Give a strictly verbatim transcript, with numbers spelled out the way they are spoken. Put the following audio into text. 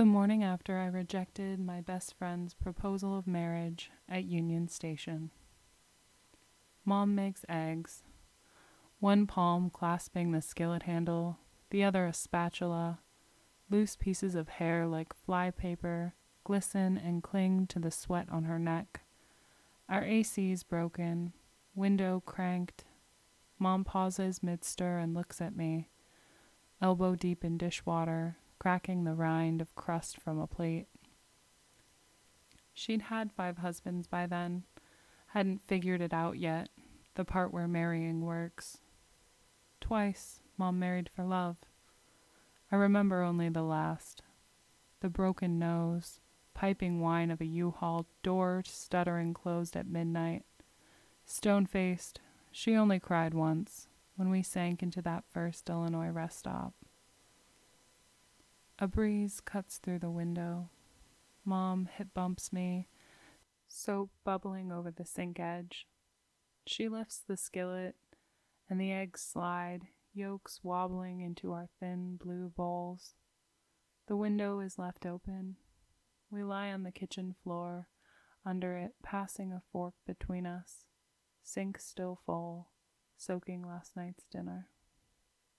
The morning after I rejected my best friend's proposal of marriage at Union Station. Mom makes eggs, one palm clasping the skillet handle, the other a spatula. Loose pieces of hair like flypaper glisten and cling to the sweat on her neck. Our A C's broken, window cranked. Mom pauses mid-stir and looks at me, elbow deep in dishwater, cracking the rind of crust from a plate. She'd had five husbands by then, hadn't figured it out yet, the part where marrying works. Twice, Mom married for love. I remember only the last. The broken nose, piping whine of a U-Haul, door stuttering closed at midnight. Stone-faced, she only cried once, when we sank into that first Illinois rest stop. A breeze cuts through the window. Mom hip bumps me, soap bubbling over the sink edge. She lifts the skillet, and the eggs slide, yolks wobbling into our thin blue bowls. The window is left open. We lie on the kitchen floor, under it, passing a fork between us, sink still full, soaking last night's dinner.